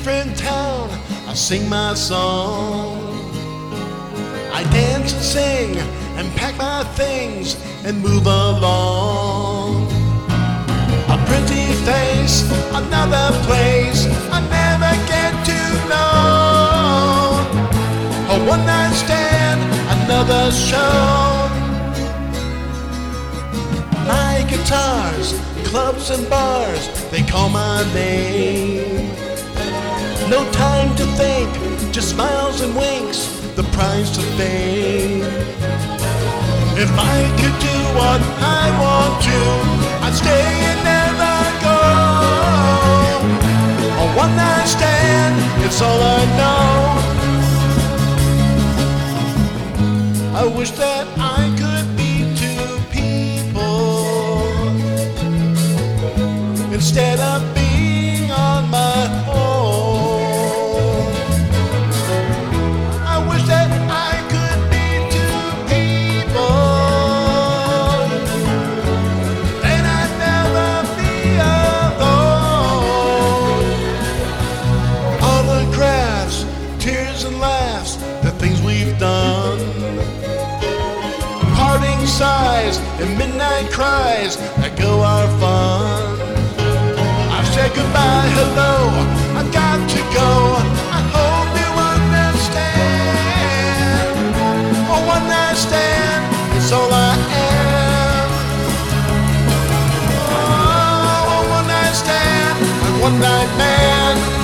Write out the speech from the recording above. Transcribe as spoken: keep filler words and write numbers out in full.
different town, I sing my song. I dance and sing and pack my things and move along. A pretty face, another place I never get to know. A one night stand, another show. My guitars, clubs and bars, they call my name. No time to think, just smiles and winks, the price to fame. If I could do what I want to, I'd stay and never go. A one night stand, it's all I know. I wish that I could be two people instead of being on my own. I wish that I could be two people, then I'd never be alone. Autographs, tears and laughs, the things we've done. Parting sighs and midnight cries, that go our fun. I've said goodbye, hello, I've got to go. I hope you understand. A one night stand, it's all I am. Oh, a one night stand, a one night man.